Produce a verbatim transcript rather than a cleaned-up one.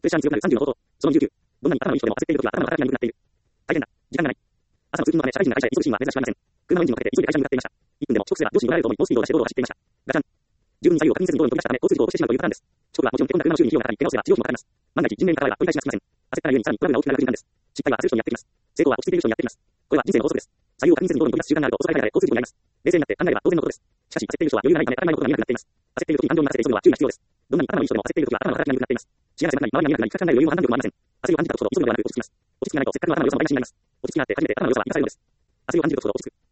プレッシャーに強くなるさんじゅうの方法。そのにじゅうきゅう。どんなに頭のいい人でも焦っているときは頭の働きが鈍くなっている。大変だ。時間がない。朝の通勤のため社会人が会社へ急ぐシーンは珍しくありません。車のエンジンをかけて急いで会社に向かっていました。いっぷんでも遅刻すれば上司に怒られると思い猛スピードを出して道路を走っていました。ガチャン。十分に左右を確認せずに道路に飛び出したため交通事故を起こしてしまうというパターンです。遅刻はもちろん手込んだ車の修理に費用がかかり、怪我をすれば治療費もかかります。万が一人命に関われば取り返しがつきません。焦ったがゆえにさらにトラブルが大きくなる確率なんです。失敗は焦る人にやってきます。成功は落ち着いている人にやってきます。これは人生の法則です。左右を確認せずに道路に飛び出す習慣があると遅かれ早かれ交通事故になります。冷静になって考えれば当然のことです。しかし焦っている人は余裕がないため当たり前のことが見えなくなっています。焦っている時に感情に任せて急ぐのは注意が必要です。どんなに頭のいい人でも焦っている時は頭の働きが鈍くなっています。視野が狭くなり周りが見えなくなり深く考える余裕も判断力もありません。焦りを感じた時ほど急ぐのではなく落ち着きます。落ち着きがないとせっかくの頭の良さも台無しになります。落ち着きがあって初めて頭の良さは生かされるのです。焦りを感じる時ほど落ち着く。